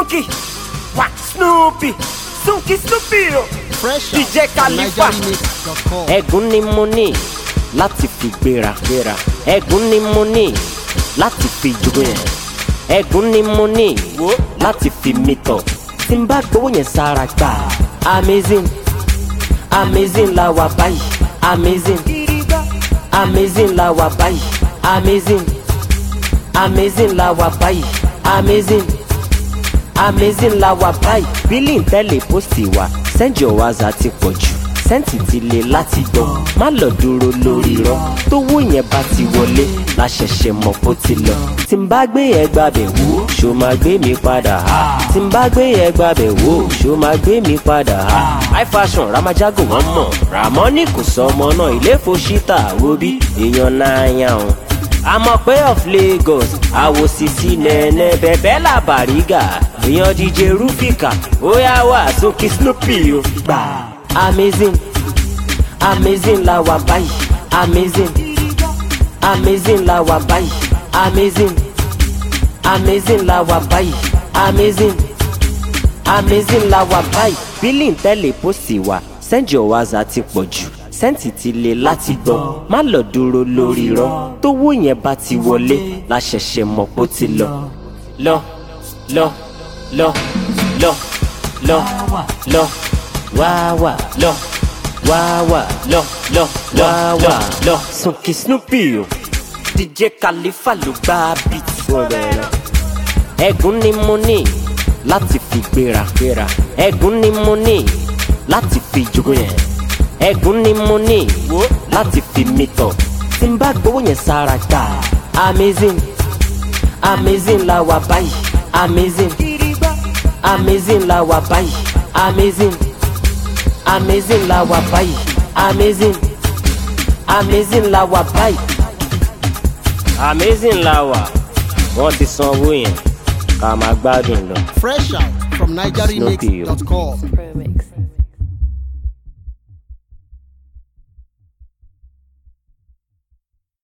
Sunky, wa Snoopy, Sunky Snoopy o. Fresh DJ Khalifa. Ẹ̀gún ni mo ní láti fi gbéra. Ẹ̀gún ni mo ní láti fi jogo yẹn. Ẹ̀gún ni mo ní láti fi mítọ̀. Tí n bá gbowó yẹn sára gbà. Amazing, amazing la wà báyìí. Amazing, amazing la wà báyìí. Amazing, amazing la wà báyìí. Amazing, amazing la wà báyìí. Billing tẹ́lẹ̀ pósìtì wa send your whatsapp ti pọ̀ jù. Sẹ́ǹtì ti le láti gbọ́, má lọ dúró lórí irọ́. Tówó yẹn bá ti wọlé, la ṣẹ̀ṣẹ̀ mọ̀ kó ti lọ. Tí n bá gbé yẹn gbàbẹ̀ wò, ṣó máa gbé mi padà ha. Tí n bá gbé yẹn gbàbẹ̀ wò, ṣó máa gbé mi padà ha. High fashion ramajago wọn mọ̀, Ramoni kò sọ ọmọ náà. Ilé fòṣítà wo bí èèyàn náà yàn án. Àmọ́ pé of Lagos, àwòsísí nẹ̀ẹ̀nẹ̀ bẹ̀bẹ̀ làbàrígà. Èèyàn DJ Rufika, ó yá wà Sunky Snoopy o. Amazing, amazing la wà báyìí. Amazing, amazing la wà báyìí. Amazing, amazing la wà báyìí. Amazing, amazing la wà báyìí. Billing tẹ́lẹ̀ pósì wa send your whatsapp ti pọ̀ jù. Sẹ́ǹtì ti le láti gbọ́, má lọ dúró lórí irọ́. Tówó yẹn bá ti wọlé, la ṣẹ̀ṣẹ̀ mọ̀ kó ti lọ. Lọ, lọ, lọ, lọ, lọ, lọ. Wá wá lọ, wá wá lọ, lọ, wá wá lọ. Sunky Snoopy o, DJ Khalifa ló gbá beat. Ẹ̀gún ni mo ní láti fi gbéra. Ẹ̀gún ni mo ní láti fi jogo yẹn. Ẹ̀gún ni mo ní láti fi mítọ̀. Tí n bá gbowó yẹn sára gbà. Amazing, amazing la wà báyìí. Amazing, amazing la wà báyìí. Amazing, amazing la wà báyìí. Amazing, amazing la wà báyìí. Amazing la wà. Wọ́n ti san owó yẹn ká máa gbádùn lọ. Fresh out from NigerRemix.com.